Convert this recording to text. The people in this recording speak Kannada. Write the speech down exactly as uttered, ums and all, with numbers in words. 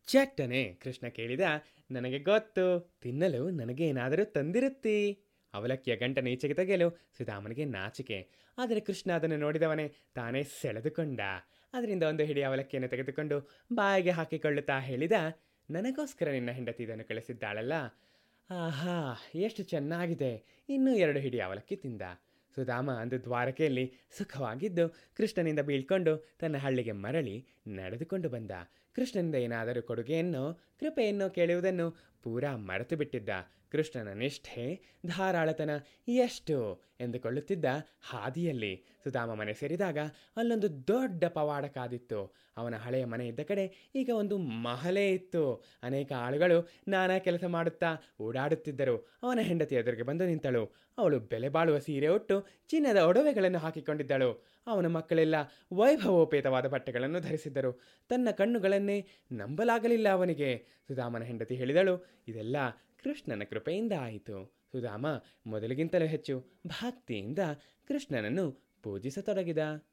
ಚಟ್ಟನೆ ಕೃಷ್ಣ ಕೇಳಿದ, ನನಗೆ ಗೊತ್ತು, ತಿನ್ನಲು ನನಗೆ ಏನಾದರೂ ತಂದಿರುತ್ತಿ. ಅವಲಕ್ಕಿಯ ಗಂಟನ್ನು ಈಚೆಗೆ ತೆಗೆಯಲು ಸುಧಾಮನಿಗೆ ನಾಚಿಕೆ. ಆದರೆ ಕೃಷ್ಣ ಅದನ್ನು ನೋಡಿದವನೇ ತಾನೇ ಸೆಳೆದುಕೊಂಡ. ಅದರಿಂದ ಒಂದು ಹಿಡಿ ಅವಲಕ್ಕಿಯನ್ನು ತೆಗೆದುಕೊಂಡು ಬಾಯಿಗೆ ಹಾಕಿಕೊಳ್ಳುತ್ತಾ ಹೇಳಿದ, ನನಗೋಸ್ಕರ ನಿನ್ನ ಹೆಂಡತಿ ಇದನ್ನು ಕಳಿಸಿದ್ದಾಳಲ್ಲ, ಆಹಾ ಎಷ್ಟು ಚೆನ್ನಾಗಿದೆ, ಇನ್ನೂ ಎರಡು ಹಿಡಿ ಅವಲಕ್ಕಿ ತಿಂದ. ಸುಧಾಮ ಅಂದು ದ್ವಾರಕೆಯಲ್ಲಿ ಸುಖವಾಗಿದ್ದು ಕೃಷ್ಣನಿಂದ ಬೀಳ್ಕೊಂಡು ತನ್ನ ಹಳ್ಳಿಗೆ ಮರಳಿ ನಡೆದುಕೊಂಡು ಬಂದ. ಕೃಷ್ಣನಿಂದ ಏನಾದರೂ ಕೊಡುಗೆಯನ್ನೋ ಕೃಪೆಯನ್ನೋ ಕೇಳುವುದನ್ನು ಪೂರಾ ಮರೆತು ಬಿಟ್ಟಿದ್ದ. ಕೃಷ್ಣನ ನಿಷ್ಠೆ ಧಾರಾಳತನ ಎಷ್ಟು ಎಂದುಕೊಳ್ಳುತ್ತಿದ್ದ ಹಾದಿಯಲ್ಲಿ ಸುಧಾಮ ಮನೆ ಸೇರಿದಾಗ ಅಲ್ಲೊಂದು ದೊಡ್ಡ ಪವಾಡ ಕಾದಿತ್ತು. ಅವನ ಹಳೆಯ ಮನೆ ಇದ್ದ ಕಡೆ ಈಗ ಒಂದು ಮಹಲೆ ಇತ್ತು. ಅನೇಕ ಆಳುಗಳು ನಾನಾ ಕೆಲಸ ಮಾಡುತ್ತಾ ಓಡಾಡುತ್ತಿದ್ದರು. ಅವನ ಹೆಂಡತಿ ಎದುರಿಗೆ ಬಂದು ನಿಂತಳು. ಅವಳು ಬೆಲೆ ಬಾಳುವ ಸೀರೆ ಉಟ್ಟು ಚಿನ್ನದ ಒಡವೆಗಳನ್ನು ಹಾಕಿಕೊಂಡಿದ್ದಳು. ಅವನ ಮಕ್ಕಳೆಲ್ಲ ವೈಭವೋಪೇತವಾದ ಬಟ್ಟೆಗಳನ್ನು ಧರಿಸಿದ್ದರು. ತನ್ನ ಕಣ್ಣುಗಳನ್ನೇ ನಂಬಲಾಗಲಿಲ್ಲ ಅವನಿಗೆ. ಸುಧಾಮನ ಹೆಂಡತಿ ಹೇಳಿದಳು, ಇದೆಲ್ಲ ಕೃಷ್ಣನ ಕೃಪೆಯಿಂದ ಆಯಿತು. ಸುಧಾಮ ಮೊದಲಿಗಿಂತಲೂ ಹೆಚ್ಚು ಭಕ್ತಿಯಿಂದ ಕೃಷ್ಣನನ್ನು ಪೂಜಿಸತೊಡಗಿದ.